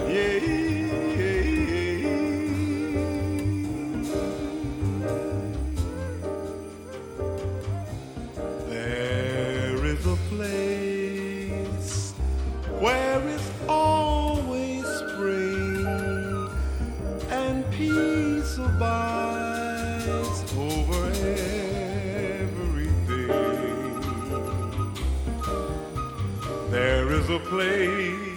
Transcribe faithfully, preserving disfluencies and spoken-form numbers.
Yeah, yeah. There is a place where it's always spring and peace abides over everything. There is a place